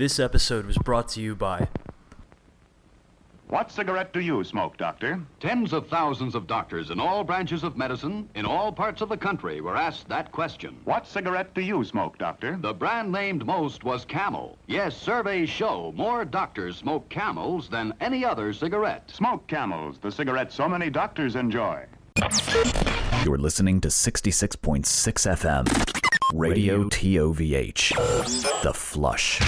This episode was brought to you by... What cigarette do you smoke, Doctor? Tens of thousands of doctors in all branches of medicine, in all parts of the country, were asked that question. What cigarette do you smoke, Doctor? The brand named most was Camel. Yes, surveys show more doctors smoke Camels than any other cigarette. Smoke Camels, the cigarette so many doctors enjoy. You're listening to 66.6 FM, Radio TOVH, The Flush.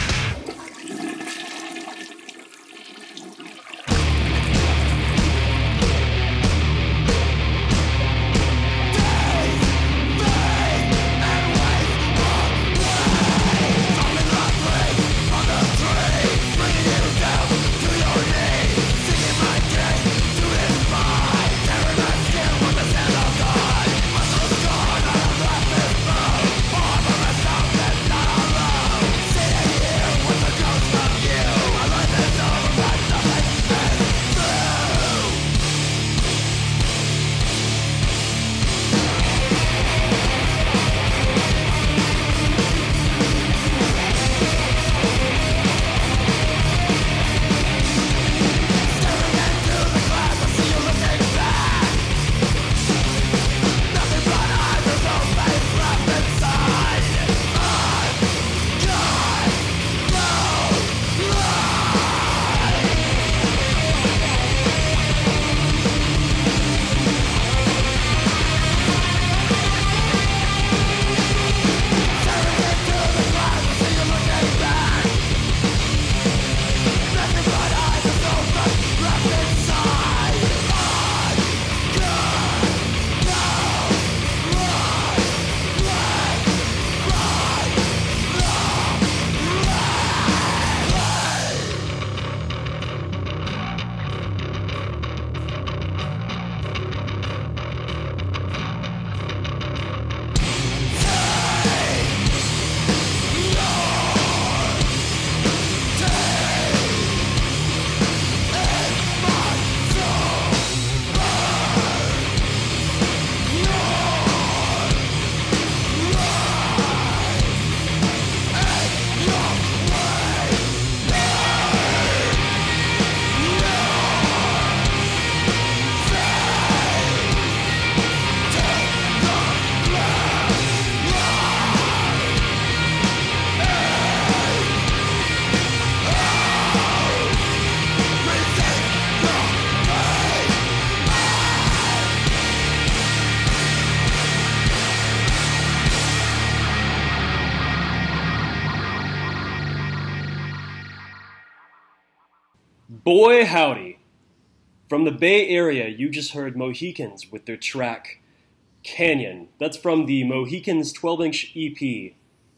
Boy howdy. From the Bay Area, you just heard Mohicans with their track Canyon. That's from the Mohicans 12-inch EP.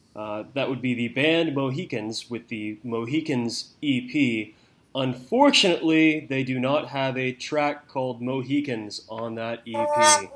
That would be the band Mohicans with the Mohicans EP. Unfortunately, they do not have a track called Mohicans on that EP.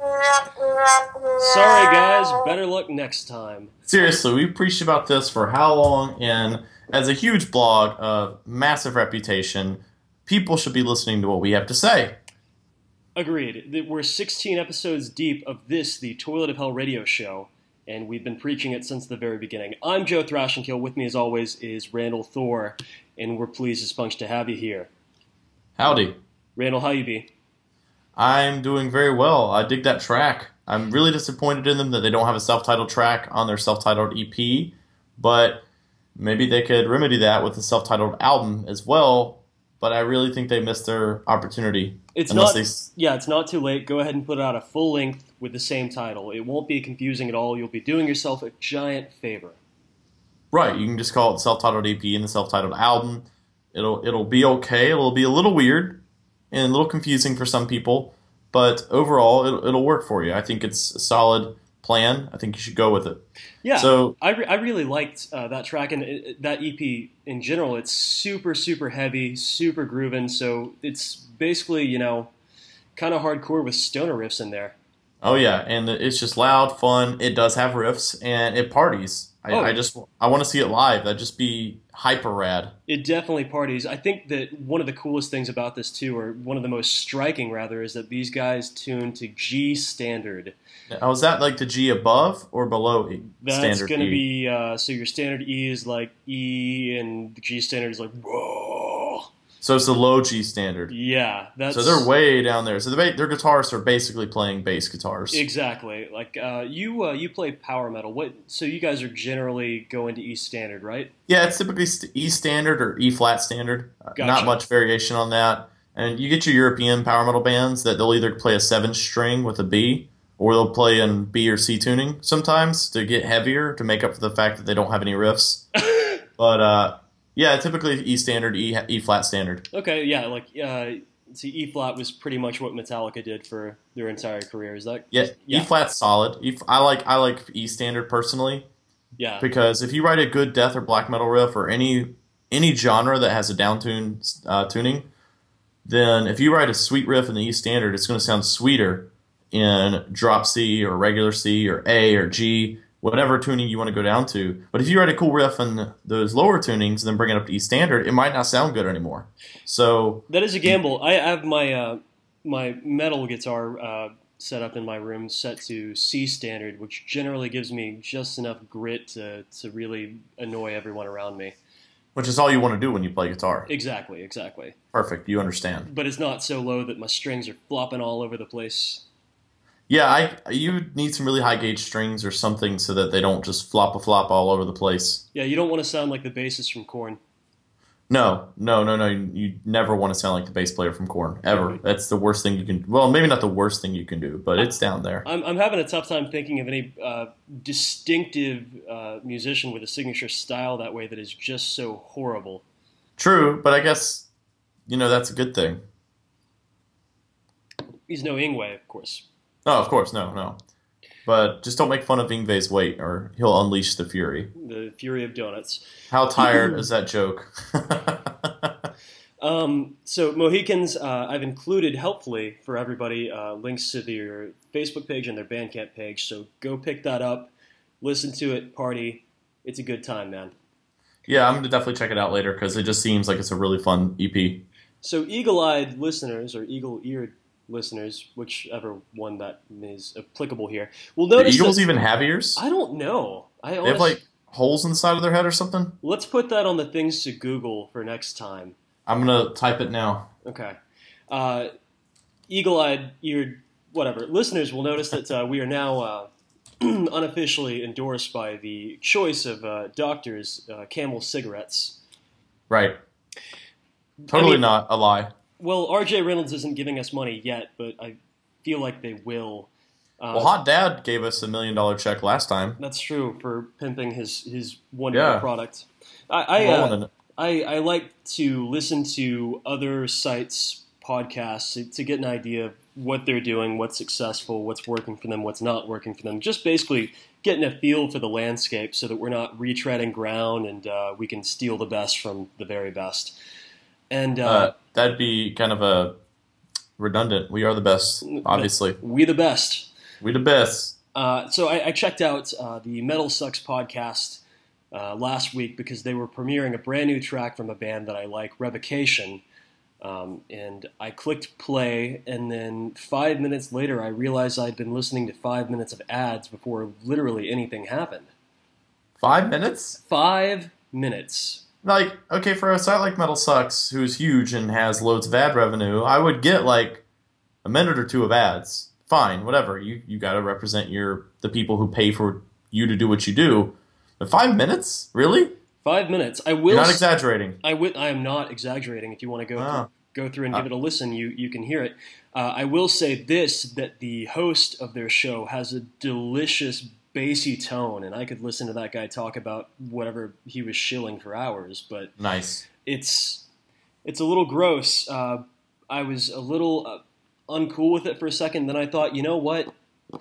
Sorry guys, better luck next time. Seriously, we preached about this for how long, and as a huge blog of massive reputation, people should be listening to what we have to say. Agreed. We're 16 episodes deep of this, the Toilet of Hell radio show, and we've been preaching it since the very beginning. I'm Joe Thrashenkill. With me, as always, is Randall Thor, and we're pleased as punch to have you here. Howdy. Randall, how you be? I'm doing very well. I dig that track. I'm really disappointed in them that they don't have a self-titled track on their self-titled EP, but maybe they could remedy that with a self-titled album as well. But I really think they missed their opportunity. It's not too late. Go ahead and put out a full length with the same title. It won't be confusing at all. You'll be doing yourself a giant favor. Right, you can just call it self-titled EP and the self-titled album. It'll be okay. It'll be a little weird and a little confusing for some people, but overall it'll work for you. I think it's a solid plan. I think you should go with it. Yeah, so I really liked that track and that EP in general. It's super, super heavy, super grooving, so it's basically, kind of hardcore with stoner riffs in there. Oh yeah, and it's just loud, fun. It does have riffs, and it parties. I want to see it live. That'd just be hyper rad. It definitely parties. I think that one of the coolest things about this too, or one of the most striking rather, is that these guys tune to G standard. Now, is that like the G above or below That's standard going to E? be so your standard E is like E, and the G standard is like whoa. So it's the low G standard. Yeah, that's So they're way down there. So their guitarists are basically playing bass guitars. exactly like you play power metal. So you guys are generally going to E standard, right? Yeah, it's typically E standard or E flat standard. Gotcha. Not much variation on that. And you get your European power metal bands that they'll either play a 7-string with a B, or they'll play in B or C tuning sometimes to get heavier to make up for the fact that they don't have any riffs. But yeah, typically E standard, E flat standard. Okay, yeah, like see, E flat was pretty much what Metallica did for their entire career. Is that? Yeah, E flat's solid. I like E standard personally. Yeah. Because if you write a good death or black metal riff or any genre that has a downtune tuning, then if you write a sweet riff in the E standard, it's going to sound sweeter in drop C or regular C or A or G, whatever tuning you want to go down to. But if you write a cool riff in those lower tunings and then bring it up to E standard, it might not sound good anymore. So that is a gamble. I have my my metal guitar set up in my room set to C standard, which generally gives me just enough grit to really annoy everyone around me. Which is all you want to do when you play guitar. Exactly. Perfect, you understand. But it's not so low that my strings are flopping all over the place. Yeah, you need some really high gauge strings or something so that they don't just flop all over the place. Yeah, you don't want to sound like the bassist from Korn. No. You never want to sound like the bass player from Korn, ever. That's the worst thing you can. Well, maybe not the worst thing you can do, but it's down there. I'm having a tough time thinking of any distinctive musician with a signature style that way that is just so horrible. True, but I guess that's a good thing. He's no Yngwie, of course. No, of course, no. But just don't make fun of Yngwie's weight, or he'll unleash the fury. The fury of donuts. How tired is that joke? So Mohicans, I've included helpfully for everybody links to their Facebook page and their Bandcamp page. So go pick that up, listen to it, party. It's a good time, man. Yeah, I'm going to definitely check it out later because it just seems like it's a really fun EP. So eagle-eyed listeners or eagle-eared listeners, whichever one that is applicable here, will notice do eagles even have ears? I don't know. They have like holes in the side of their head or something? Let's put that on the things to Google for next time. I'm going to type it now. Okay. Eagle-eyed, eared, whatever. Listeners will notice that we are now unofficially endorsed by the choice of doctors, Camel cigarettes. Right. Totally not a lie. Well, R.J. Reynolds isn't giving us money yet, but I feel like they will. Well, Hot Dad gave us $1 million check last time. That's true, for pimping his wonderful product. I like to listen to other sites' podcasts to get an idea of what they're doing, what's successful, what's working for them, what's not working for them. Just basically getting a feel for the landscape so that we're not retreading ground and we can steal the best from the very best. And that'd be kind of a redundant. We are the best, obviously. We the best. We the best. So I checked out the Metal Sucks podcast last week because they were premiering a brand new track from a band that I like, Revocation. And I clicked play, and then 5 minutes later I realized I'd been listening to 5 minutes of ads before literally anything happened. 5 minutes? 5 minutes. Like, okay, for a site like Metal Sucks, who's huge and has loads of ad revenue, I would get like a minute or two of ads. Fine, whatever. You got to represent the people who pay for you to do what you do. But 5 minutes? Really? 5 minutes. I will. You're not exaggerating. I am not exaggerating. If you want to go through and give it a listen, you can hear it. I will say this, that the host of their show has a delicious bassy tone, and I could listen to that guy talk about whatever he was shilling for hours, but nice. It's a little gross. I was a little uncool with it for a second, then I thought, you know what?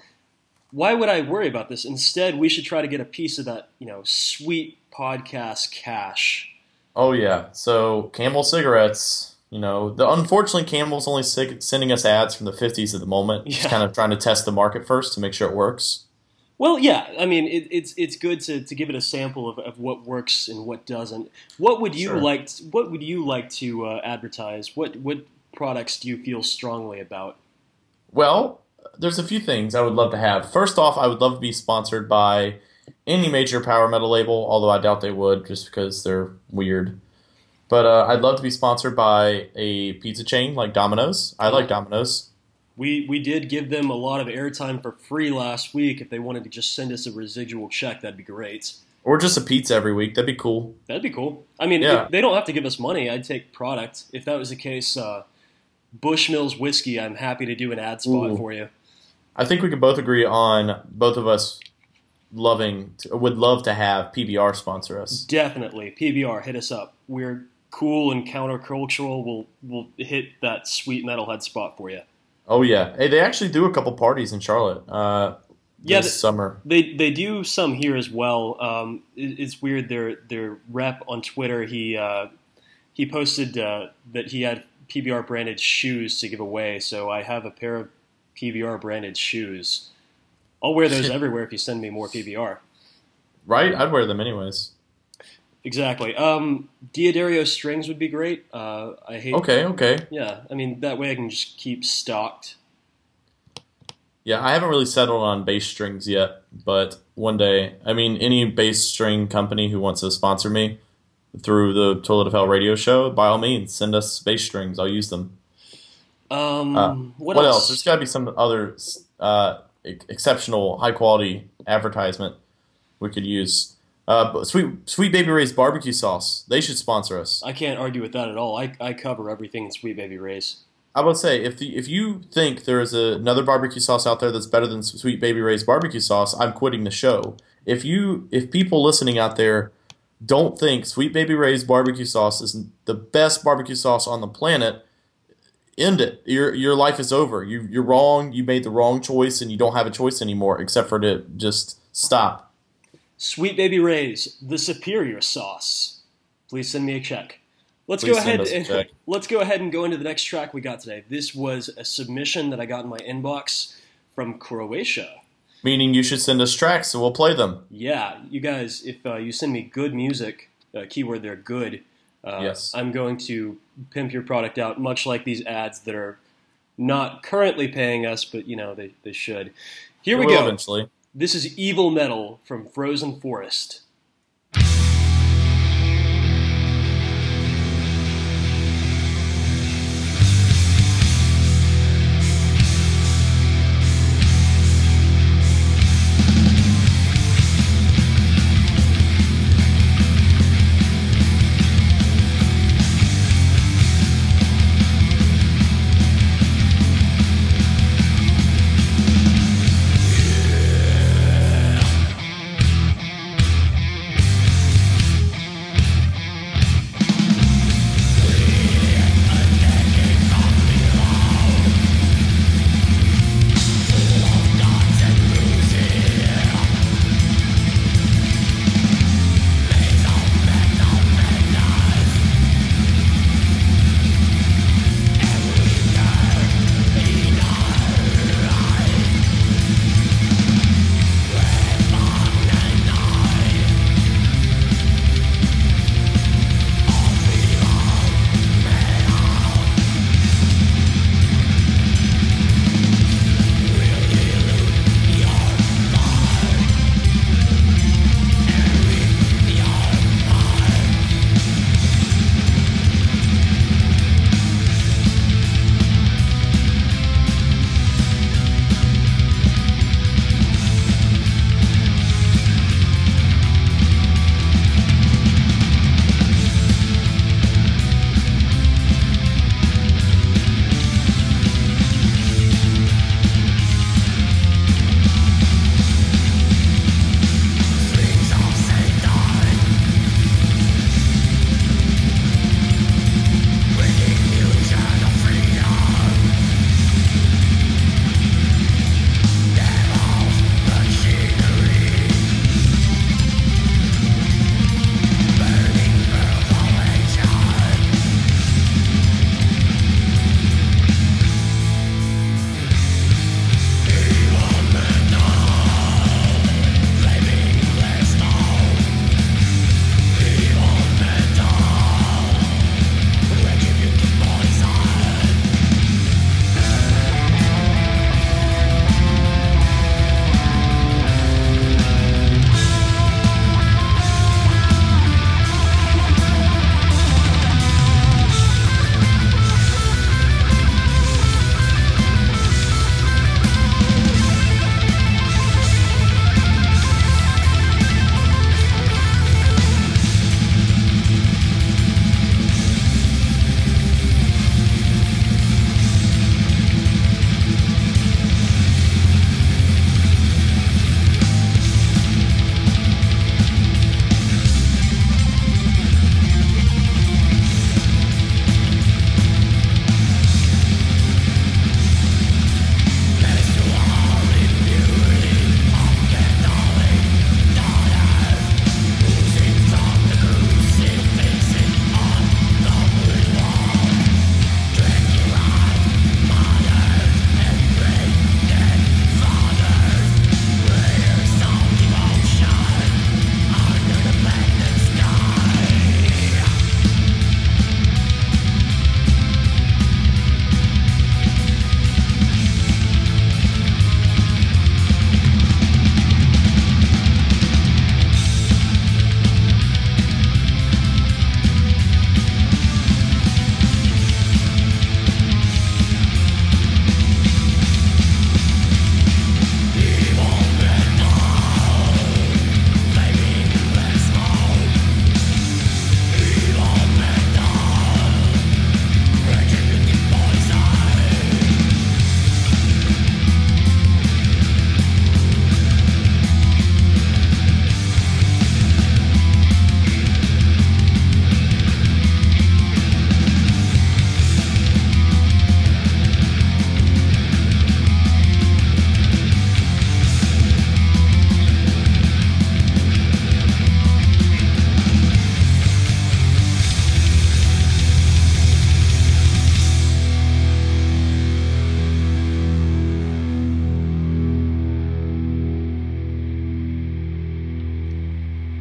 Why would I worry about this? Instead, we should try to get a piece of that, sweet podcast cash. Oh yeah. So Camel cigarettes, unfortunately Camel's only sending us ads from the 50s at the moment. Yeah. Just kind of trying to test the market first to make sure it works. Well, yeah. I mean, it's good to give it a sample of what works and what doesn't. What would you What would you like to advertise? What products do you feel strongly about? Well, there's a few things I would love to have. First off, I would love to be sponsored by any major power metal label, although I doubt they would just because they're weird. But I'd love to be sponsored by a pizza chain like Domino's. I like Domino's. We did give them a lot of airtime for free last week. If they wanted to just send us a residual check, that'd be great. Or just a pizza every week. That'd be cool. That'd be cool. I mean, if they don't have to give us money. I'd take product. If that was the case, Bushmills Whiskey, I'm happy to do an ad spot for you. I think we can both agree on both of us would love to have PBR sponsor us. Definitely. PBR, hit us up. We're cool and countercultural. We'll hit that sweet metalhead spot for you. Oh, yeah. Hey, they actually do a couple parties in Charlotte this summer. They do some here as well. It's weird. Their rep on Twitter, he posted that he had PBR branded shoes to give away. So I have a pair of PBR branded shoes. I'll wear those everywhere if you send me more PBR. Right? I'd wear them anyways. Exactly. Diodario strings would be great. I hate. Okay. Yeah, I mean that way I can just keep stocked. Yeah, I haven't really settled on bass strings yet, but one day, I mean, any bass string company who wants to sponsor me through the Toilet of Hell radio show, by all means, send us bass strings. I'll use them. What else? There's got to be some other exceptional, high quality advertisement we could use. Sweet Baby Ray's barbecue sauce. They should sponsor us. I can't argue with that at all. I cover everything in Sweet Baby Ray's. I would say if you think there is another barbecue sauce out there that's better than Sweet Baby Ray's barbecue sauce, I'm quitting the show. If people listening out there don't think Sweet Baby Ray's barbecue sauce is the best barbecue sauce on the planet, end it. Your life is over. You're wrong. You made the wrong choice, and you don't have a choice anymore except for to just stop. Sweet Baby Ray's, the superior sauce. Please send me a check. Let's go ahead and go into the next track we got today. This was a submission that I got in my inbox from Croatia. Meaning you should send us tracks, so we'll play them. Yeah, you guys, if you send me good music, keyword there, good, yes. I'm going to pimp your product out, much like these ads that are not currently paying us, but, they should. Here we go. Eventually. This is Evil Metal from Frozen Forest.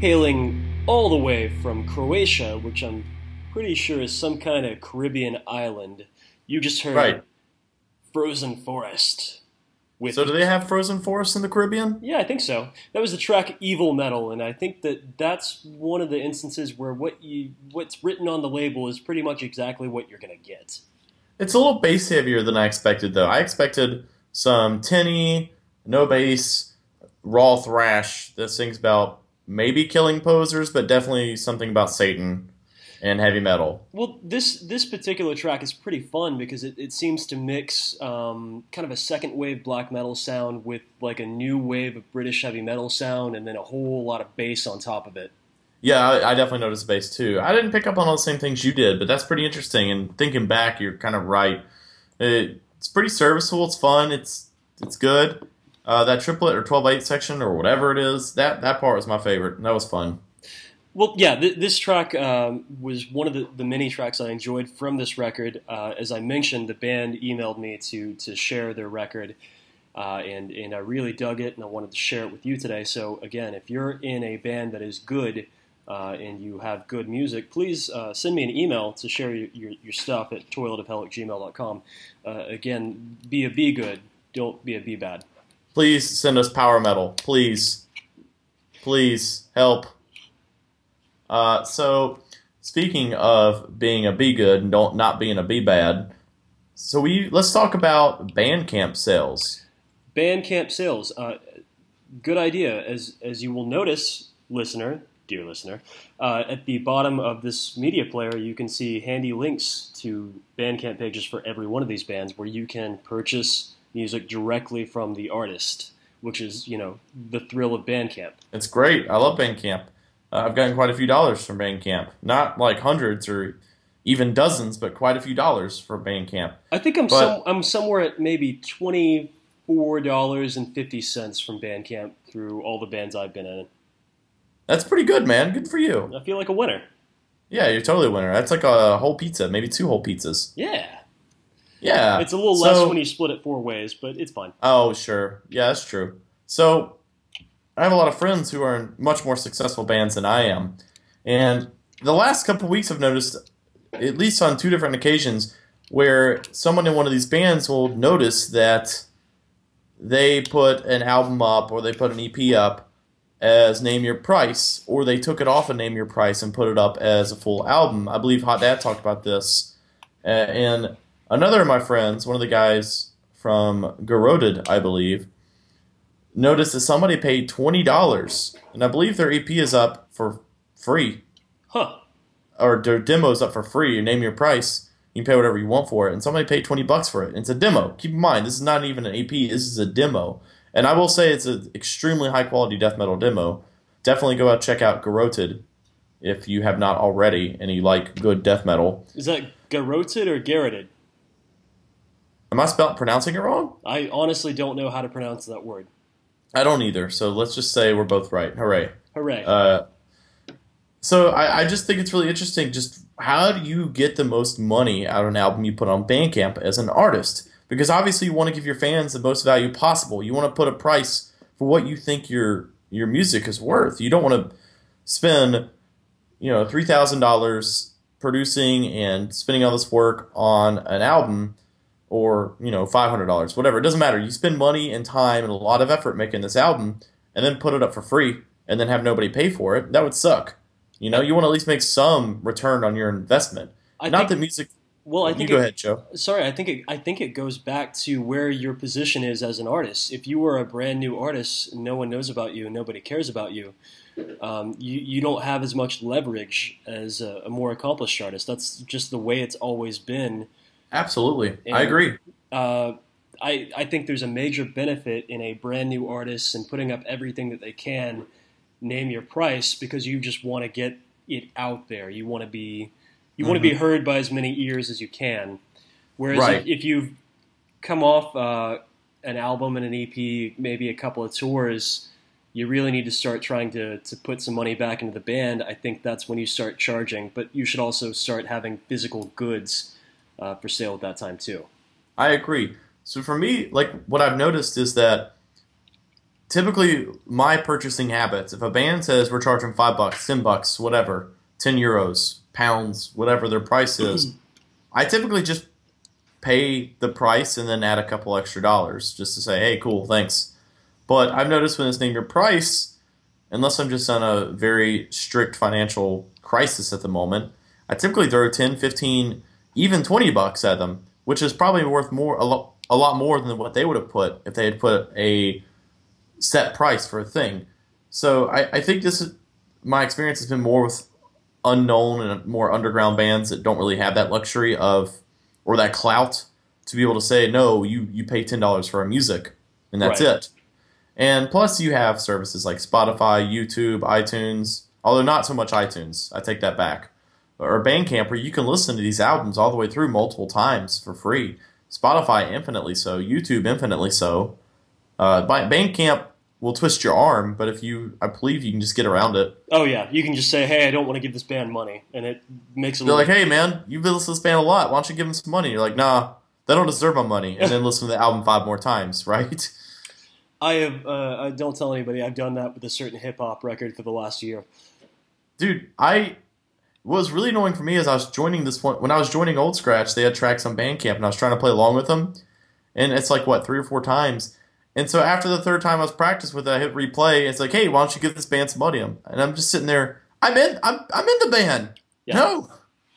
hailing all the way from Croatia, which I'm pretty sure is some kind of Caribbean island. You just heard Right. Frozen Forest. So do they have frozen forests in the Caribbean? Yeah, I think so. That was the track Evil Metal, and I think that's one of the instances where what's written on the label is pretty much exactly what you're going to get. It's a little bass heavier than I expected, though. I expected some tinny, no bass, raw thrash that sings about maybe killing posers, but definitely something about Satan and heavy metal. Well, this particular track is pretty fun because it seems to mix kind of a second wave black metal sound with like a new wave of British heavy metal sound, and then a whole lot of bass on top of it. Yeah, I definitely noticed bass too. I didn't pick up on all the same things you did, but that's pretty interesting. And thinking back, you're kind of right. It's pretty serviceable. It's fun. It's good. That triplet or 12/8 section or whatever it is, that part was my favorite. That was fun. Well, yeah, this track was one of the many tracks I enjoyed from this record. As I mentioned, the band emailed me to share their record, and I really dug it, and I wanted to share it with you today. So, again, if you're in a band that is good and you have good music, please send me an email to share your stuff at toiletofhell@gmail.com. Again, be good. Don't be bad. Please send us power metal. Please help. So, speaking of being a be good and not being a be bad, so let's talk about Bandcamp sales. Bandcamp sales, good idea. As you will notice, dear listener, at the bottom of this media player, you can see handy links to Bandcamp pages for every one of these bands, where you can purchase music directly from the artist, which is the thrill of Bandcamp. It's great. I love Bandcamp. I've gotten quite a few dollars from Bandcamp. Not like hundreds or even dozens, but quite a few dollars for Bandcamp. I think I'm somewhere at maybe $24.50 from Bandcamp through all the bands I've been in. That's pretty good, man. Good for you. I feel like a winner. Yeah, you're totally a winner. That's like a whole pizza, maybe 2 whole pizzas. Yeah. Yeah. It's a little less when you split it 4 ways, but it's fine. Oh, sure. Yeah, that's true. So, I have a lot of friends who are in much more successful bands than I am. And the last couple of weeks I've noticed, at least on 2 different occasions, where someone in one of these bands will notice that they put an album up or they put an EP up as Name Your Price, or they took it off of Name Your Price and put it up as a full album. I believe Hot Dad talked about this. And another of my friends, one of the guys from Garroted, I believe, noticed that somebody paid $20, and I believe their EP is up for free. Huh. Or their demo's up for free. You name your price, you can pay whatever you want for it, and somebody paid $20 for it. And it's a demo. Keep in mind, this is not even an EP, this is a demo. And I will say it's an extremely high-quality death metal demo. Definitely go out check out Garroted if you have not already, and you like good death metal. Is that Garroted or Garroted? Am I pronouncing it wrong? I honestly don't know how to pronounce that word. I don't either, so let's just say we're both right. Hooray. Hooray. So I just think it's really interesting, just how do you get the most money out of an album you put on Bandcamp as an artist? Because obviously you want to give your fans the most value possible. You want to put a price for what you think your music is worth. You don't want to spend $3,000 producing and spending all this work on an album, or $500, whatever. It doesn't matter. You spend money and time and a lot of effort making this album, and then put it up for free, and then have nobody pay for it. That would suck. You want to at least make some return on your investment. Go ahead, Joe. Sorry, I think it goes back to where your position is as an artist. If you were a brand new artist, no one knows about you, nobody cares about you. You don't have as much leverage as a more accomplished artist. That's just the way it's always been. Absolutely. And, I agree. I think there's a major benefit in a brand new artist and putting up everything that they can, name your price, because you just want to get it out there. You want to be heard by as many ears as you can. Whereas if you've come off an album and an EP, maybe a couple of tours, you really need to start trying to put some money back into the band. I think that's when you start charging. But you should also start having physical goods for sale at that time too. I agree. So for me, like what I've noticed is that typically my purchasing habits, if a band says we're charging $5, $10, whatever, 10 euros, pounds, whatever their price is, I typically just pay the price and then add a couple extra dollars just to say, hey, cool, thanks. But I've noticed when it's name your price, unless I'm just on a very strict financial crisis at the moment, I typically throw 10, 15, even $20 at them, which is probably worth a lot more than what they would have put if they had put a set price for a thing. So I think my experience has been more with unknown and more underground bands that don't really have that luxury of, or that clout to be able to say, no, you pay $10 for our music, and that's Right. it. And plus you have services like Spotify, YouTube, iTunes, although not so much iTunes, I take that back, or Bandcamp, where you can listen to these albums all the way through multiple times for free. Spotify infinitely so, YouTube infinitely so. Bandcamp will twist your arm, but I believe you can just get around it. Oh yeah, you can just say, hey, I don't want to give this band money, and it makes it. They're like, hey man, you've been listening to this band a lot. Why don't you give them some money? You're like, nah, they don't deserve my money. And then listen to the album 5 more times, right? I have. I don't tell anybody. I've done that with a certain hip hop record for the last year. Dude, what was really annoying for me is I was joining this one when I was joining Old Scratch. They had tracks on Bandcamp, and I was trying to play along with them, and it's like 3 or 4 times. And so after the third time I was practicing with it, I hit replay. It's like, hey, why don't you give this band some money? And I'm just sitting there. I'm in the band. Yeah. No.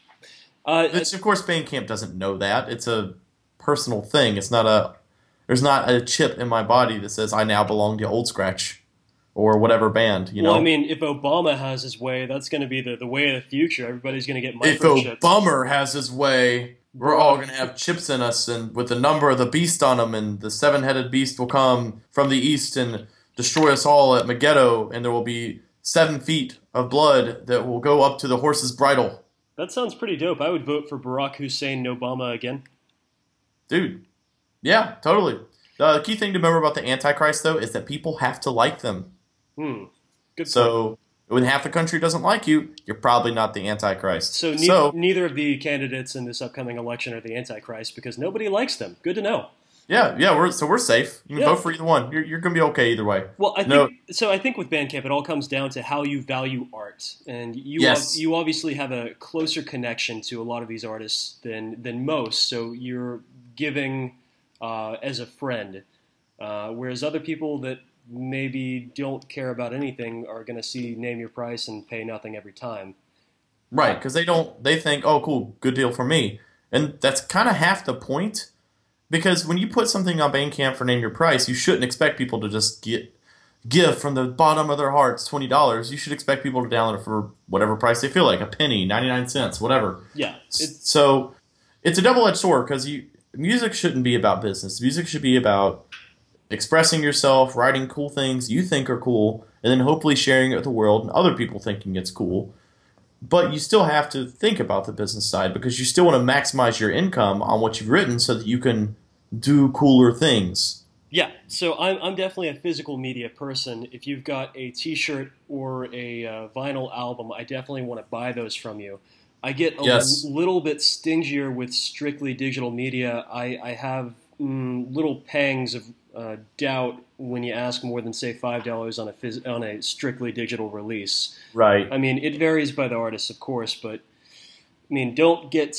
Of course, Bandcamp doesn't know that. It's a personal thing. There's not a chip in my body that says I now belong to Old Scratch or whatever band. You know. Well, I mean, if Obama has his way, that's going to be the way of the future. Everybody's going to get If microchips. Obama has his way, we're all going to have chips in us, and with the number of the beast on them, and the 7-headed beast will come from the east and destroy us all at Megiddo, and there will be 7 feet of blood that will go up to the horse's bridle. That sounds pretty dope. I would vote for Barack Hussein Obama again. Dude, yeah, totally. The key thing to remember about the Antichrist, though, is that people have to like them. Good point. So when half the country doesn't like you, you're probably not the Antichrist. So neither of the candidates in this upcoming election are the Antichrist because nobody likes them. Good to know. Yeah, we're safe. You can Yeah. vote for either one. You're going to be okay either way. Well, I think with Bandcamp, it all comes down to how you value art, and you obviously have a closer connection to a lot of these artists than most. So you're giving as a friend, whereas other people that maybe don't care about anything are going to see name your price and pay nothing every time. Right, because they think, oh, cool, good deal for me. And that's kind of half the point. Because when you put something on Bandcamp for name your price, you shouldn't expect people to just give from the bottom of their hearts $20. You should expect people to download it for whatever price they feel like, a penny, 99 cents, whatever. Yeah. So it's a double-edged sword because music shouldn't be about business. Music should be about expressing yourself, writing cool things you think are cool, and then hopefully sharing it with the world and other people thinking it's cool. But you still have to think about the business side because you still want to maximize your income on what you've written so that you can do cooler things. Yeah, so I'm definitely a physical media person. If you've got a T-shirt or a vinyl album, I definitely want to buy those from you. I get a little bit stingier with strictly digital media. I have little pangs of doubt when you ask more than, say, $5 on a strictly digital release. Right. I mean, it varies by the artist, of course, but I mean, don't get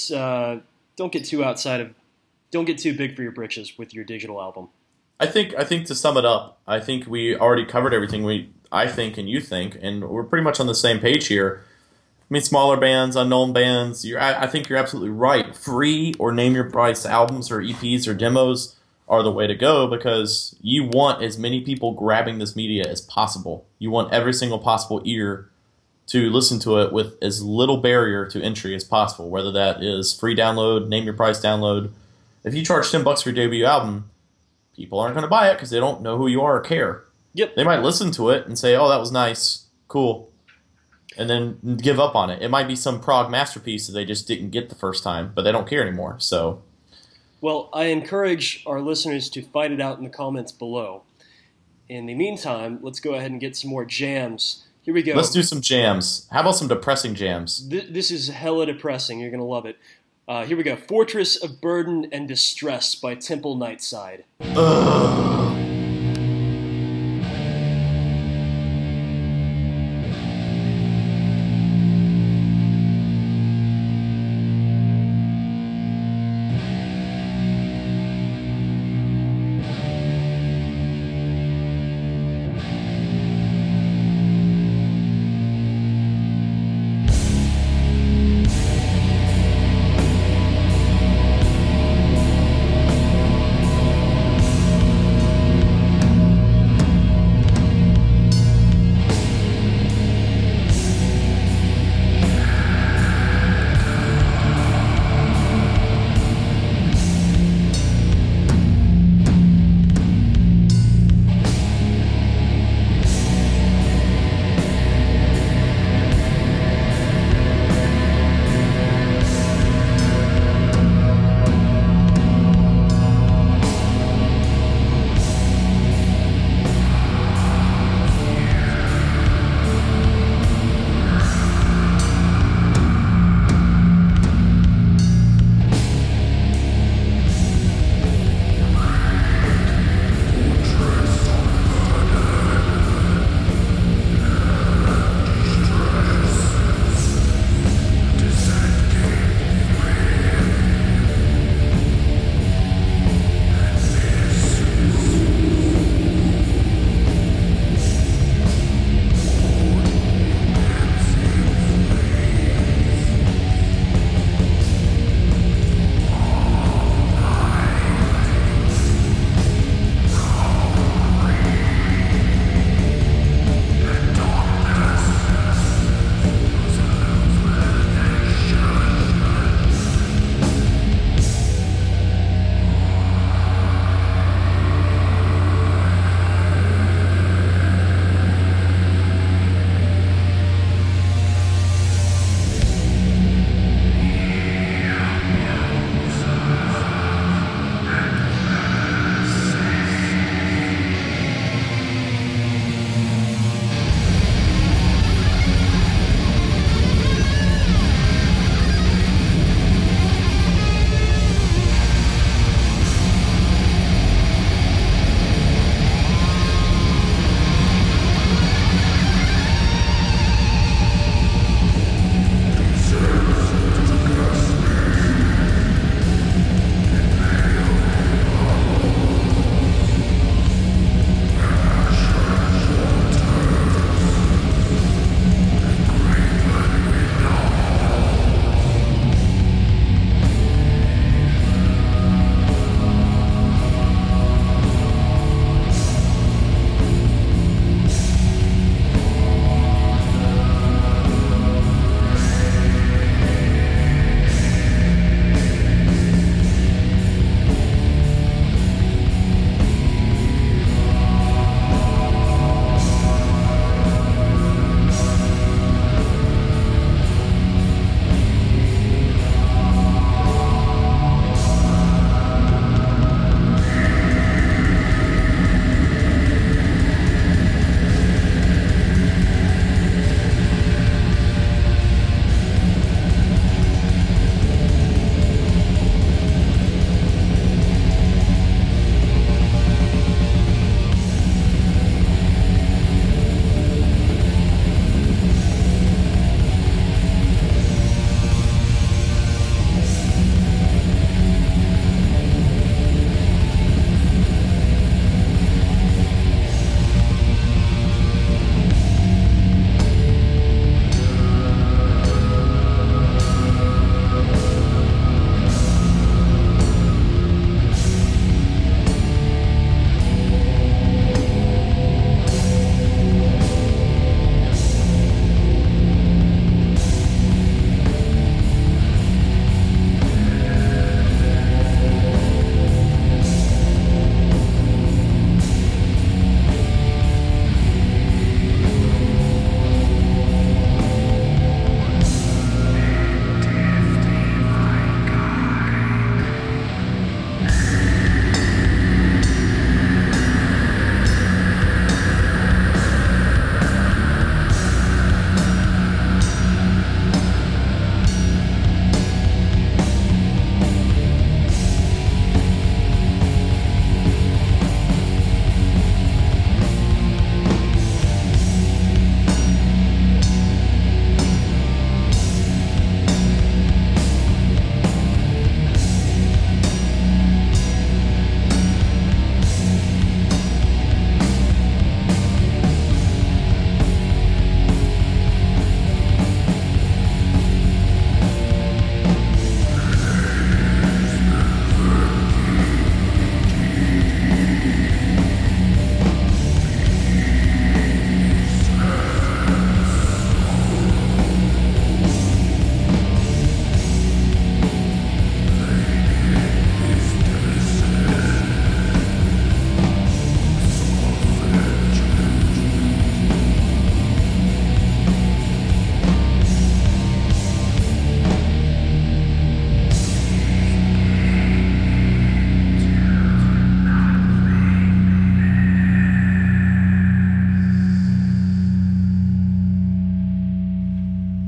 too big for your britches with your digital album. I think to sum it up, I think we already covered everything I think and you think, and we're pretty much on the same page here. I mean, smaller bands, unknown bands. I think you're absolutely right. Free or name your price albums or EPs or demos are the way to go because you want as many people grabbing this media as possible. You want every single possible ear to listen to it with as little barrier to entry as possible, whether that is free download, name your price download. If you charge $10 for your debut album, people aren't going to buy it because they don't know who you are or care. Yep. They might listen to it and say, oh, that was nice, cool, and then give up on it. It might be some prog masterpiece that they just didn't get the first time, but they don't care anymore. So, well, I encourage our listeners to fight it out in the comments below. In the meantime, let's go ahead and get some more jams. Here we go. Let's do some jams. How about some depressing jams? This is hella depressing. You're going to love it. Here we go. Fortress of Burden and Distress by Temple Nightside.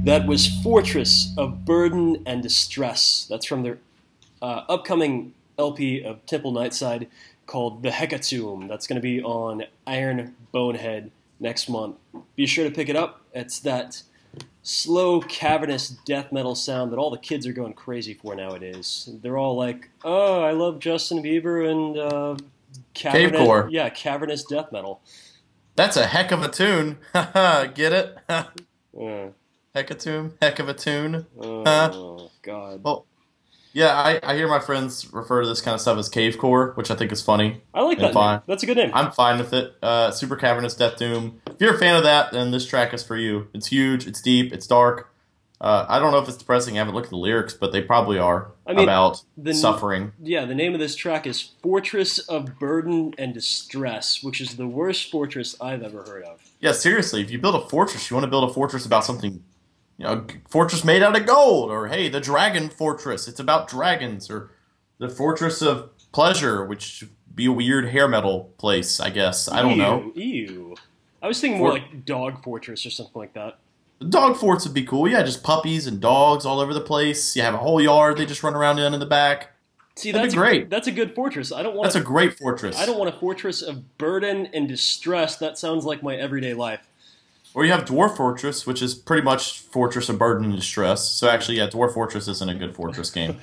That was Fortress of Burden and Distress. That's from their upcoming LP of Temple Nightside called The Hecatomb. That's going to be on Iron Bonehead next month. Be sure to pick it up. It's that slow, cavernous death metal sound that all the kids are going crazy for nowadays. They're all like, oh, I love Justin Bieber and Cavecore. Yeah, cavernous death metal. That's a heck of a tune. Get it? Yeah. Hecatomb, heck of a tune. Oh, God. Well, yeah, I hear my friends refer to this kind of stuff as cavecore, which I think is funny. I like that name. That's a good name. I'm fine with it. Super cavernous death doom. If you're a fan of that, then this track is for you. It's huge, it's deep, it's dark. I don't know if it's depressing. I haven't looked at the lyrics, but they probably are about suffering. Yeah, the name of this track is Fortress of Burden and Distress, which is the worst fortress I've ever heard of. Yeah, seriously, if you build a fortress, you want to build a fortress about something, fortress made out of gold, or hey, the Dragon Fortress, it's about dragons, or the Fortress of Pleasure, which would be a weird hair metal place, I guess. I don't know. Ew. I was thinking more like Dog Fortress or something like that. Dog forts would be cool. Yeah, just puppies and dogs all over the place. You have a whole yard. They just run around in the back. See, that'd be great. That's a good fortress. That's a great fortress. I don't want a fortress of burden and distress. That sounds like my everyday life. Or you have Dwarf Fortress, which is pretty much Fortress of Burden and Distress. So actually, yeah, Dwarf Fortress isn't a good fortress game.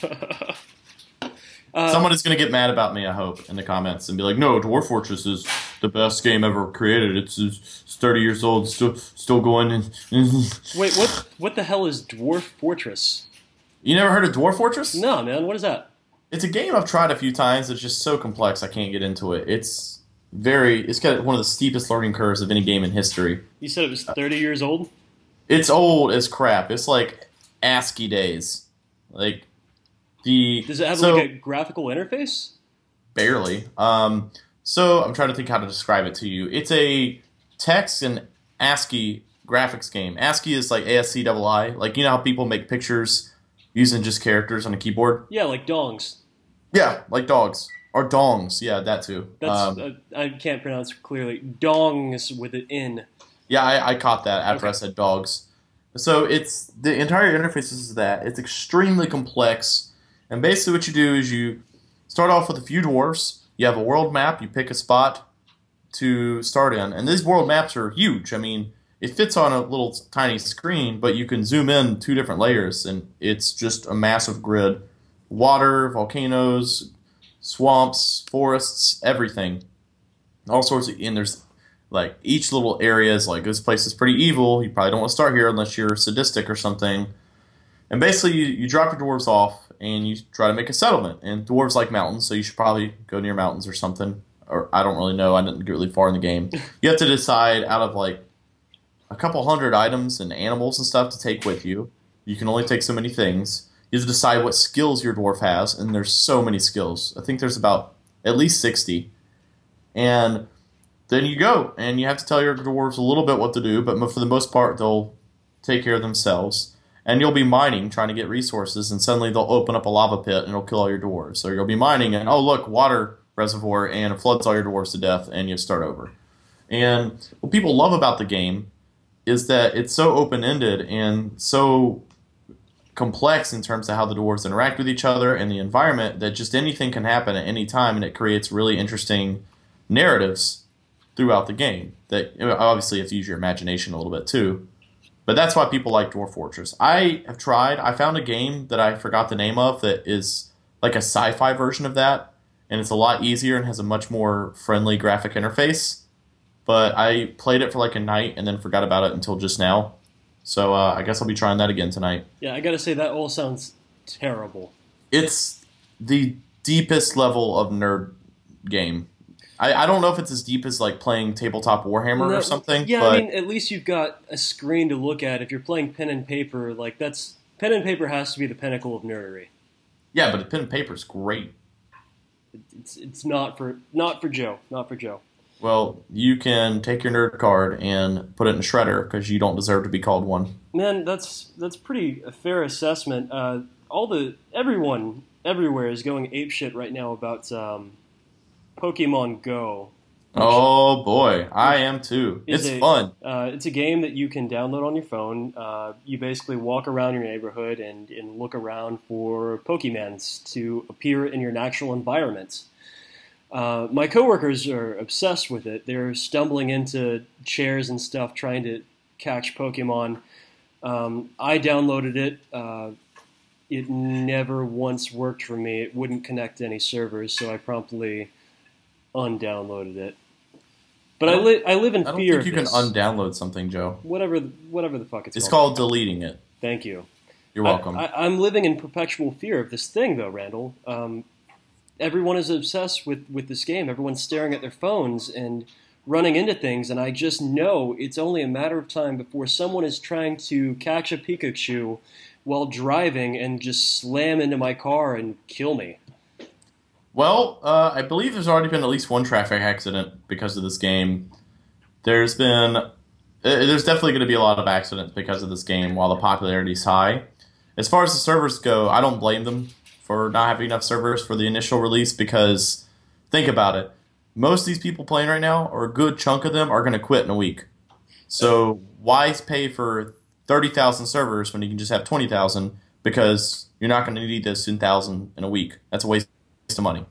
Someone is going to get mad about me, I hope, in the comments and be like, no, Dwarf Fortress is the best game ever created. It's 30 years old, still going. Wait, what the hell is Dwarf Fortress? You never heard of Dwarf Fortress? No, man. What is that? It's a game I've tried a few times. It's just so complex I can't get into it. It's got one of the steepest learning curves of any game in history. You said it was 30 years old? It's old as crap. It's like ASCII days. Does it have like a graphical interface? Barely. So I'm trying to think how to describe it to you. It's a text and ASCII graphics game. ASCII is like ASCII. Like, you know how people make pictures using just characters on a keyboard? Yeah, like dongs. Yeah, like dogs. Or dongs. Yeah, that too. That's I can't pronounce clearly. Dongs with an N. Yeah, I caught that after I said dogs. So it's the entire interface is that. It's extremely complex. And basically what you do is you start off with a few dwarves. You have a world map. You pick a spot to start in. And these world maps are huge. I mean, it fits on a little tiny screen, but you can zoom in 2 different layers, and it's just a massive grid. Water, volcanoes, swamps, forests, everything. All sorts of... And there's, like, each little area is like, this place is pretty evil. You probably don't want to start here unless you're sadistic or something. And basically, you drop your dwarves off, and you try to make a settlement. And dwarves like mountains, so you should probably go near mountains or something. Or I don't really know. I didn't get really far in the game. You have to decide out of like a couple hundred items and animals and stuff to take with you. You can only take so many things. You have to decide what skills your dwarf has, and there's so many skills. I think there's about at least 60. And then you go, and you have to tell your dwarves a little bit what to do, but for the most part, they'll take care of themselves. And you'll be mining, trying to get resources, and suddenly they'll open up a lava pit, and it'll kill all your dwarves. So you'll be mining, and oh, look, water reservoir, and it floods all your dwarves to death, and you start over. And what people love about the game is that it's so open-ended and so complex in terms of how the dwarves interact with each other and the environment that just anything can happen at any time, and it creates really interesting narratives throughout the game. That obviously you have to use your imagination a little bit too. But that's why people like Dwarf Fortress. I have tried. I found a game that I forgot the name of that is like a sci-fi version of that, and it's a lot easier and has a much more friendly graphic interface. But I played it for like a night and then forgot about it until just now. So I guess I'll be trying that again tonight. Yeah, I gotta say, that all sounds terrible. It's the deepest level of nerd game. I don't know if it's as deep as like playing tabletop Warhammer or something. Yeah, but I mean, at least you've got a screen to look at. If you're playing pen and paper, like pen and paper has to be the pinnacle of nerdery. Yeah, but pen and paper's great. It's not for Joe. Not for Joe. Well, you can take your nerd card and put it in a shredder because you don't deserve to be called one. Man, that's pretty a fair assessment. Everyone everywhere is going apeshit right now about Pokemon Go. Oh boy, I am too. It's fun. It's a game that you can download on your phone. You basically walk around your neighborhood and look around for Pokemons to appear in your natural environment. My coworkers are obsessed with it. They're stumbling into chairs and stuff trying to catch Pokemon. I downloaded it. It never once worked for me. It wouldn't connect to any servers, so I promptly undownloaded it. But I live in fear of this. I don't think you can undownload something, Joe. Whatever the fuck it's called. It's called deleting it. Thank you. You're welcome. I'm living in perpetual fear of this thing, though, Randall. Everyone is obsessed with this game. Everyone's staring at their phones and running into things, and I just know it's only a matter of time before someone is trying to catch a Pikachu while driving and just slam into my car and kill me. Well, I believe there's already been at least one traffic accident because of this game. There's definitely going to be a lot of accidents because of this game while the popularity is high. As far as the servers go, I don't blame them for not having enough servers for the initial release because, think about it, most of these people playing right now, or a good chunk of them, are going to quit in a week. So why pay for 30,000 servers when you can just have 20,000 because you're not going to need those 10,000 in a week? That's a waste of money.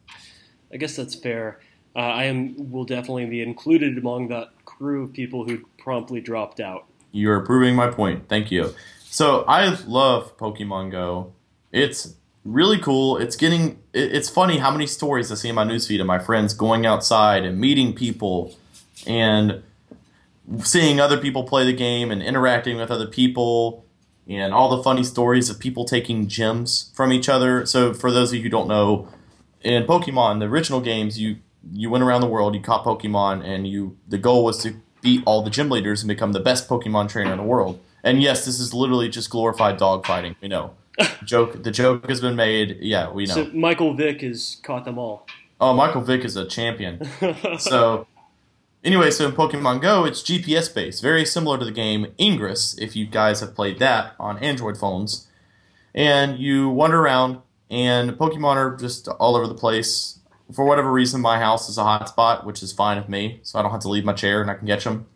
I guess that's fair. Will definitely be included among that crew of people who promptly dropped out. You're proving my point. Thank you. So I love Pokemon Go. It's really cool. It's funny how many stories I see in my newsfeed of my friends going outside and meeting people and seeing other people play the game and interacting with other people and all the funny stories of people taking gems from each other. So for those of you who don't know, in Pokemon, the original games, you went around the world, you caught Pokemon, and the goal was to beat all the gym leaders and become the best Pokemon trainer in the world. And yes, this is literally just glorified dogfighting. We know. The joke has been made. Yeah, we know. So Michael Vick has caught them all. Oh, Michael Vick is a champion. So anyway, so in Pokemon Go, it's GPS-based, very similar to the game Ingress, if you guys have played that on Android phones. And you wander around, and Pokemon are just all over the place. For whatever reason, my house is a hotspot, which is fine with me, so I don't have to leave my chair and I can catch them.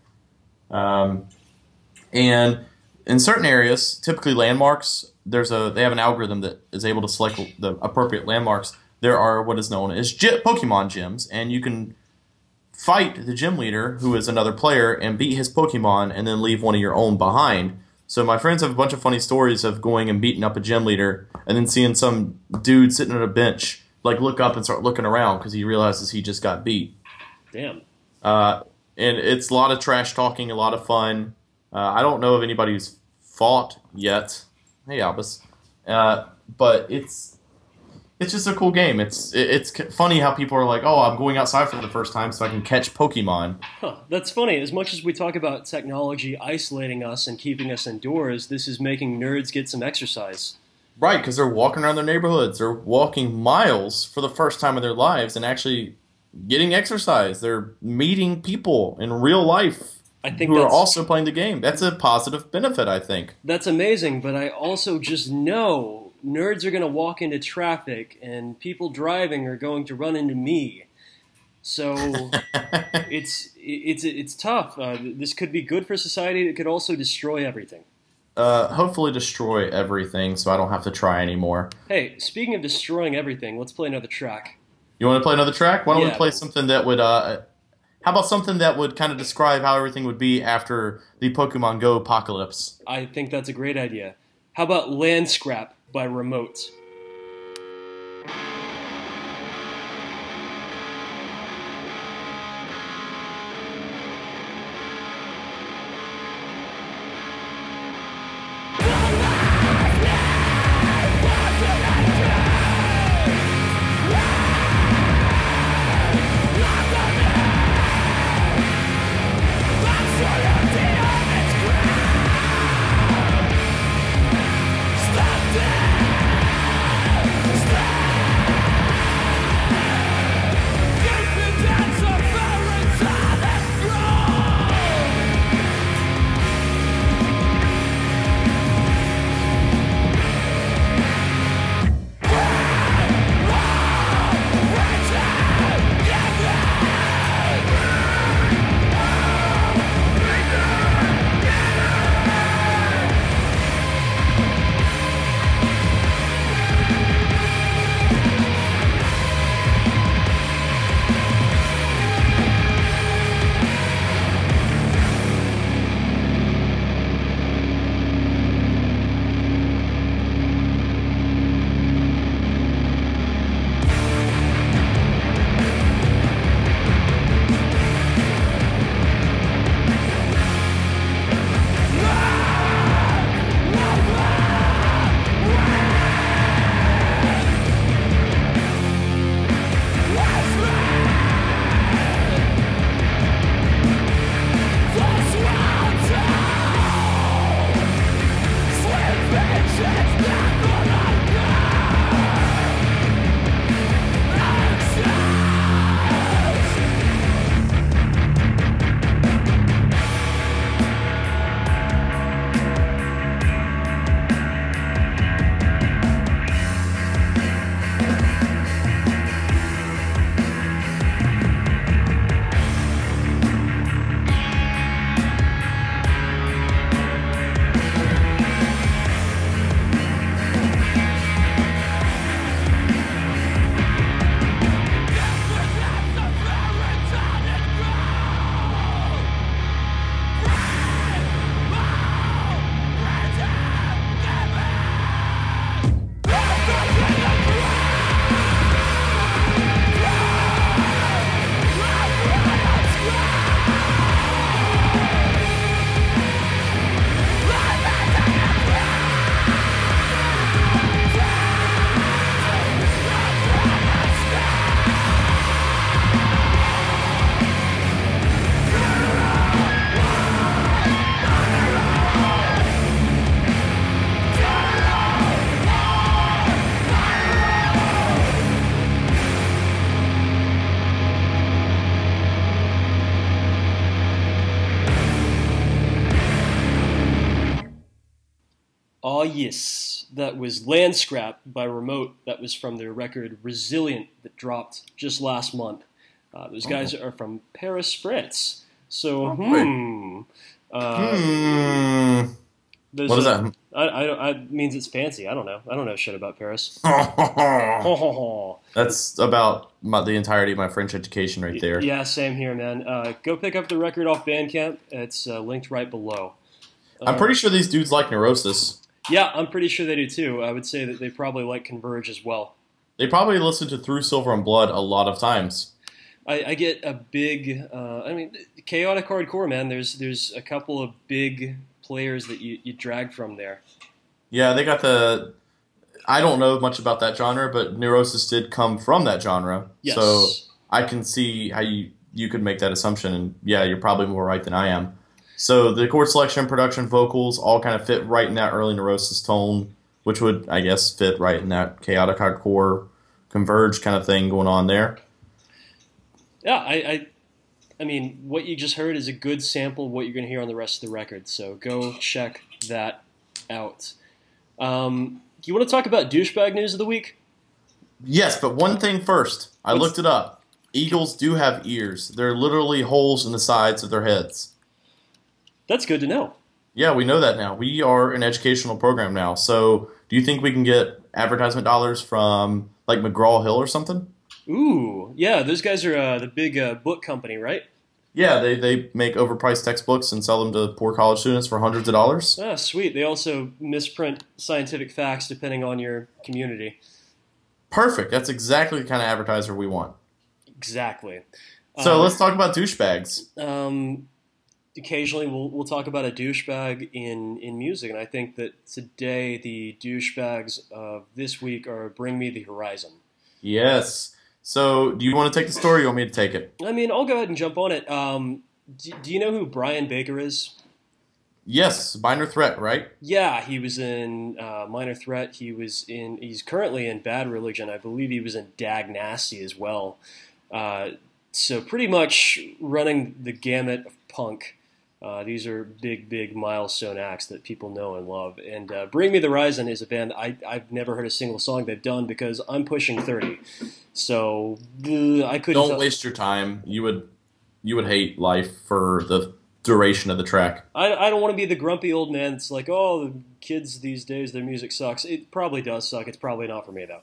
And in certain areas, typically landmarks, they have an algorithm that is able to select the appropriate landmarks. There are what is known as Pokemon gyms, and you can fight the gym leader, who is another player, and beat his Pokemon and then leave one of your own behind. So my friends have a bunch of funny stories of going and beating up a gym leader and then seeing some dude sitting on a bench look up and start looking around because he realizes he just got beat. Damn. And it's a lot of trash talking, a lot of fun. I don't know if anybody's fought yet. Hey, Albus. But it's just a cool game. It's funny how people are like, oh, I'm going outside for the first time so I can catch Pokemon. Huh, that's funny. As much as we talk about technology isolating us and keeping us indoors, this is making nerds get some exercise. Right, because they're walking around their neighborhoods. They're walking miles for the first time in their lives and actually getting exercise. They're meeting people in real life who are also playing the game. That's a positive benefit, I think. That's amazing, but I also just know nerds are going to walk into traffic and people driving are going to run into me. So it's tough. This could be good for society. It could also destroy everything. Hopefully destroy everything so I don't have to try anymore. Hey, speaking of destroying everything, let's play another track. You want to play another track? Why don't we play something that would, how about something that would kind of describe how everything would be after the Pokemon Go apocalypse? I think that's a great idea. How about Land Scrap by Remote? Stop Oh, yes. That was Land Scrap by Remote. That was from their record Resilient that dropped just last month. Those guys are from Paris, France. So, What is that? It means it's fancy. I don't know. I don't know shit about Paris. That's about the entirety of my French education right there. Yeah, same here, man. Go pick up the record off Bandcamp. It's linked right below. I'm pretty sure these dudes like Neurosis. Yeah, I'm pretty sure they do too. I would say that they probably like Converge as well. They probably listen to Through Silver and Blood a lot of times. I get a big, chaotic hardcore, man. There's a couple of big players that you drag from there. Yeah, they got the... I don't know much about that genre, but Neurosis did come from that genre. Yes. So I can see how you could make that assumption, and yeah, you're probably more right than I am. So the chord selection, production, vocals all kind of fit right in that early Neurosis tone, which would, I guess, fit right in that chaotic hardcore, Converge kind of thing going on there. Yeah, I mean, what you just heard is a good sample of what you're going to hear on the rest of the record, so go check that out. Do you want to talk about douchebag news of the week? Yes, but one thing first. I looked it up. Eagles do have ears. They're literally holes in the sides of their heads. That's good to know. Yeah, we know that now. We are an educational program now. So do you think we can get advertisement dollars from like McGraw-Hill or something? Ooh, yeah, those guys are the big book company, right? Yeah, they make overpriced textbooks and sell them to poor college students for hundreds of dollars. Ah, sweet. They also misprint scientific facts depending on your community. Perfect. That's exactly the kind of advertiser we want. Exactly. So let's talk about douchebags. Occasionally we'll talk about a douchebag in music, and I think that today the douchebags of this week are Bring Me the Horizon. Yes. So do you want to take the story or you want me to take it? I mean, I'll go ahead and jump on it. Do you know who Brian Baker is? Yes, Minor Threat, right? Yeah, he was in Minor Threat. He's currently in Bad Religion. I believe he was in Dag Nasty as well. So pretty much running the gamut of punk. These are big milestone acts that people know and love. And Bring Me the Horizon is a band that I've never heard a single song they've done because I'm pushing 30. So I couldn't. Don't waste your time. You would hate life for the duration of the track. I don't want to be the grumpy old man that's like, oh, the kids these days, their music sucks. It probably does suck. It's probably not for me, though.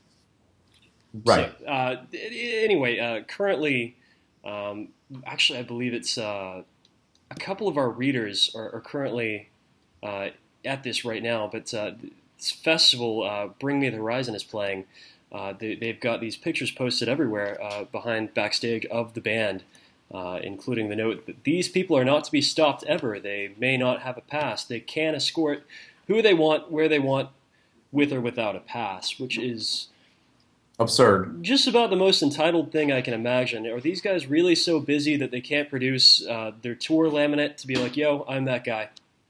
Right. So, anyway, currently, actually, I believe it's a couple of our readers are currently at this right now, but this festival, Bring Me the Horizon, is playing. They've got these pictures posted everywhere behind backstage of the band, including the note that these people are not to be stopped ever. They may not have a pass. They can escort who they want, where they want, with or without a pass, which is absurd. Just about the most entitled thing I can imagine. Are these guys really so busy that they can't produce their tour laminate to be like, yo, I'm that guy?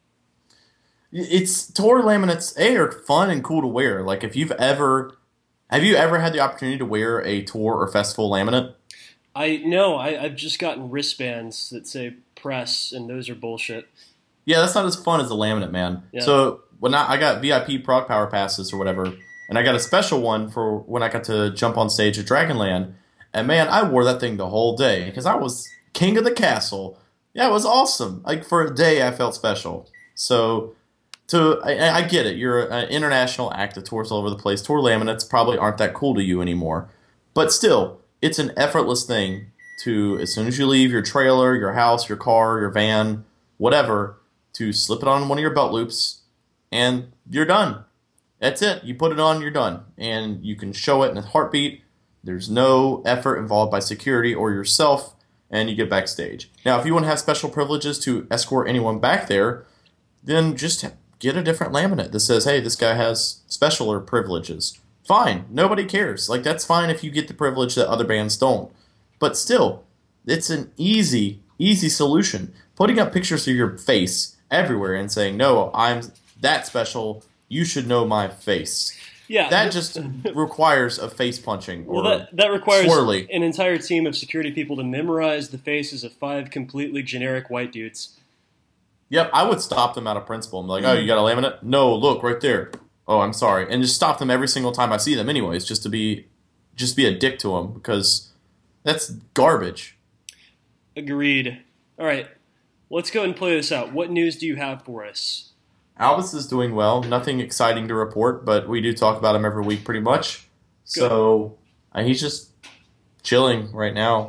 It's tour laminates, are fun and cool to wear. Like have you ever had the opportunity to wear a tour or festival laminate? I've just gotten wristbands that say press, and those are bullshit. Yeah, that's not as fun as a laminate, man. Yeah. So when I got VIP Prog Power passes or whatever, and I got a special one for when I got to jump on stage at Dragonland, and man, I wore that thing the whole day because I was king of the castle. Yeah, it was awesome. Like for a day, I felt special. So I get it. You're an international act that tours all over the place. Tour laminates probably aren't that cool to you anymore, but still, it's an effortless thing to, as soon as you leave your trailer, your house, your car, your van, whatever, to slip it on one of your belt loops, and you're done. That's it. You put it on, you're done. And you can show it in a heartbeat. There's no effort involved by security or yourself, and you get backstage. Now, if you want to have special privileges to escort anyone back there, then just get a different laminate that says, hey, this guy has special privileges. Fine. Nobody cares. Like, that's fine if you get the privilege that other bands don't. But still, it's an easy solution. Putting up pictures of your face everywhere and saying, no, I'm that special, you should know my face. Yeah, that just requires a face punching. Well, that requires swirly. An entire team of security people to memorize the faces of 5 completely generic white dudes. Yep, I would stop them out of principle. I'm like, oh, you got a laminate? No, look right there. Oh, I'm sorry, and just stop them every single time I see them. Anyways, just to be a dick to them because that's garbage. Agreed. All right, let's go and play this out. What news do you have for us? Albus is doing well. Nothing exciting to report, but we do talk about him every week pretty much. Good. So he's just chilling right now.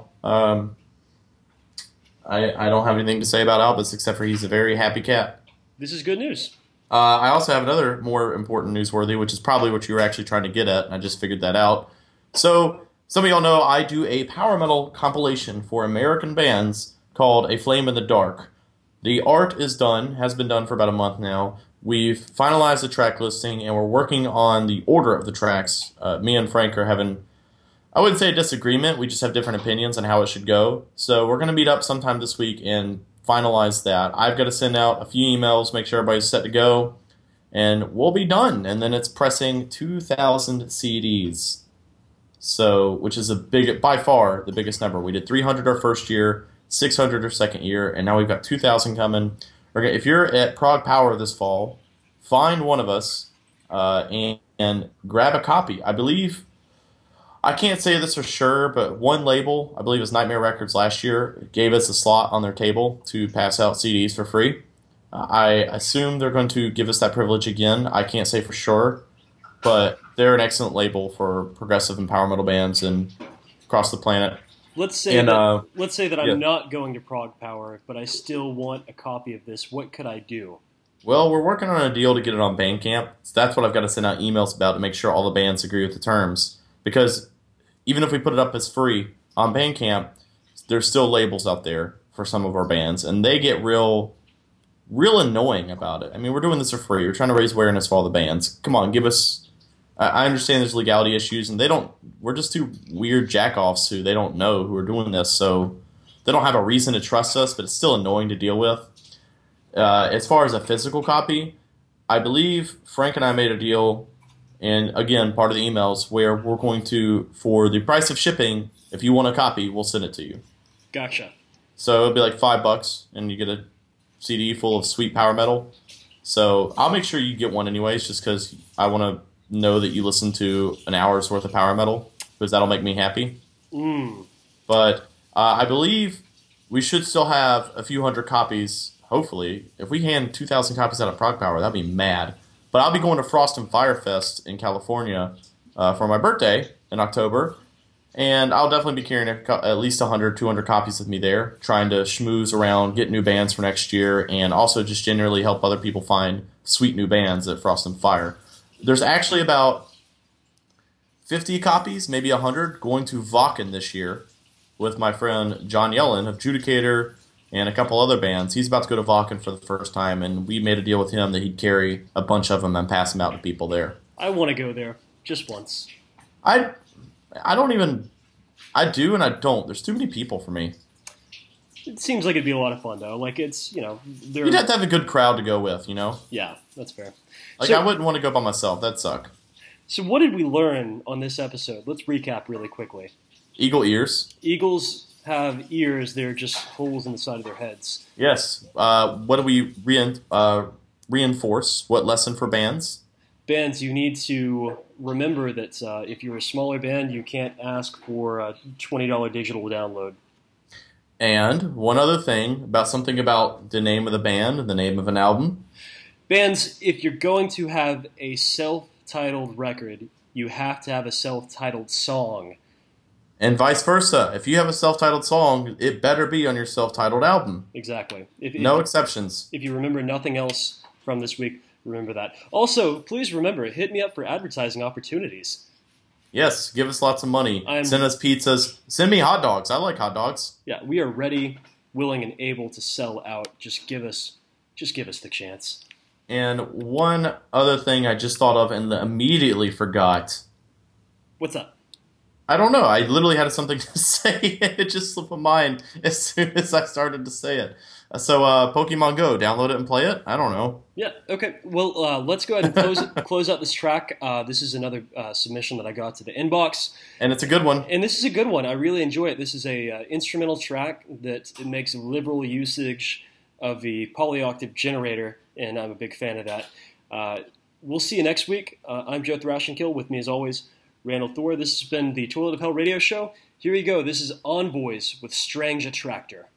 I don't have anything to say about Albus except for he's a very happy cat. This is good news. I also have another more important newsworthy, which is probably what you were actually trying to get at, and I just figured that out. So, some of y'all know I do a power metal compilation for American bands called A Flame in the Dark. The art is done, has been done for about a month now. We've finalized the track listing, and we're working on the order of the tracks. Me and Frank are having, I wouldn't say a disagreement, we just have different opinions on how it should go. So, we're going to meet up sometime this week and finalize that. I've got to send out a few emails, make sure everybody's set to go, and we'll be done. And then it's pressing 2,000 CDs, so which is by far the biggest number. We did 300 our first year, 600 our second year, and now we've got 2,000 coming. If you're at Prague Power this fall, find one of us and grab a copy. I believe, I can't say this for sure, but one label, I believe it was Nightmare Records last year, gave us a slot on their table to pass out CDs for free. I assume they're going to give us that privilege again. I can't say for sure, but they're an excellent label for progressive and power metal bands and across the planet. Let's say that I'm not going to Prague Power, but I still want a copy of this. What could I do? Well, we're working on a deal to get it on Bandcamp. So that's what I've got to send out emails about to make sure all the bands agree with the terms. Because even if we put it up as free on Bandcamp, there's still labels out there for some of our bands, and they get real annoying about it. I mean, we're doing this for free. We're trying to raise awareness for all the bands. Come on, give us. I understand there's legality issues, and we're just two weird jackoffs who they don't know who are doing this, so they don't have a reason to trust us, but it's still annoying to deal with. As far as a physical copy, I believe Frank and I made a deal, and again, part of the emails, where we're going to, for the price of shipping, if you want a copy, we'll send it to you. Gotcha. So it'll be like $5, and you get a CD full of sweet power metal. So I'll make sure you get one anyways, just because I want to know that you listen to an hour's worth of power metal, because that'll make me happy. But I believe we should still have a few hundred copies, hopefully. If we hand 2,000 copies out of Prague Power, that'd be mad. But I'll be going to Frost and Fire Fest in California for my birthday in October, and I'll definitely be carrying at least 100, 200 copies with me there, trying to schmooze around, get new bands for next year, and also just generally help other people find sweet new bands at Frost and Fire. There's actually about 50 copies, maybe 100, going to Wacken this year with my friend John Yellen of Judicator and a couple other bands. He's about to go to Wacken for the first time, and we made a deal with him that he'd carry a bunch of them and pass them out to people there. I want to go there, just once. I do and I don't. There's too many people for me. It seems like it'd be a lot of fun, though. Like, it's, you'd have to have a good crowd to go with, Yeah, that's fair. Like, I wouldn't want to go by myself. That'd suck. So what did we learn on this episode? Let's recap really quickly. Eagle ears. Eagles have ears. They're just holes in the side of their heads. Yes. What do we reinforce? What lesson for bands? Bands, you need to remember that if you're a smaller band, you can't ask for a $20 digital download. And one other thing about the name of the band and the name of an album. Bands, if you're going to have a self-titled record, you have to have a self-titled song. And vice versa. If you have a self-titled song, it better be on your self-titled album. Exactly. No exceptions. If you remember nothing else from this week, remember that. Also, please remember, hit me up for advertising opportunities. Yes, give us lots of money. Send us pizzas. Send me hot dogs. I like hot dogs. Yeah, we are ready, willing, and able to sell out. Just give us the chance. And one other thing I just thought of and immediately forgot. What's up? I don't know. I literally had something to say, and it just slipped my mind as soon as I started to say it. So, Pokemon Go, download it and play it? I don't know. Yeah, okay. Well, let's go ahead and close out this track. This is another submission that I got to the inbox. And it's a good one. And this is a good one. I really enjoy it. This is a instrumental track that it makes liberal usage of the polyoctave generator, and I'm a big fan of that. We'll see you next week. I'm Joe Thrashenkill. With me, as always, Randall Thor. This has been the Toilet of Hell radio show. Here you go. This is Envoys with Strange Attractor.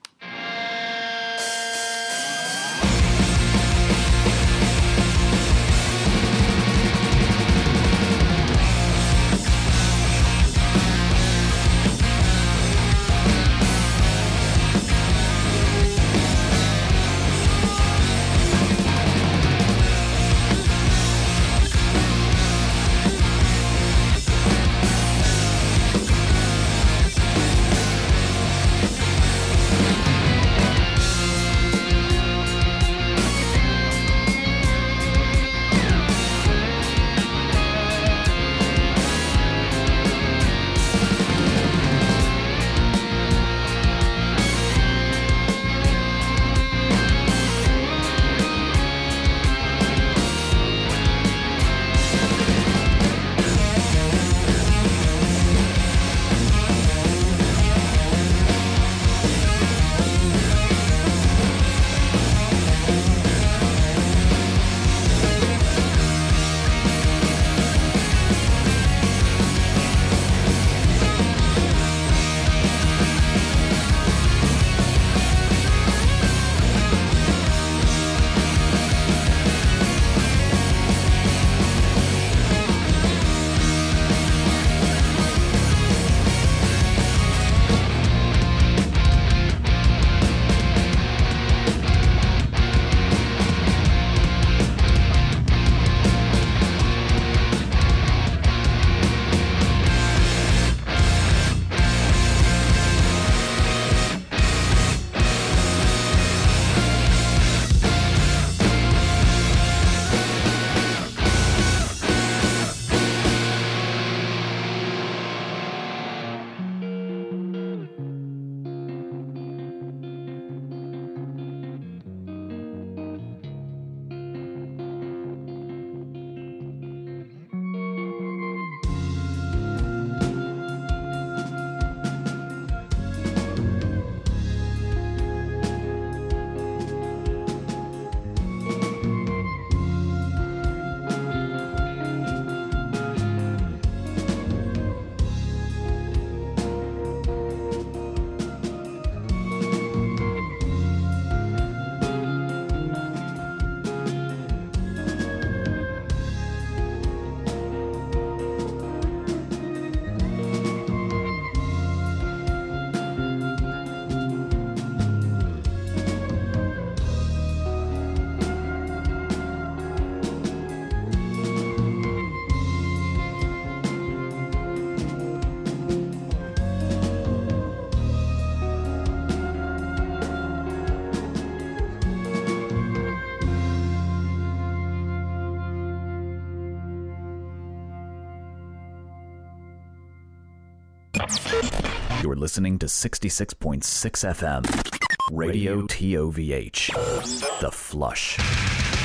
You're listening to 66.6 FM, Radio TOVH, The Flush.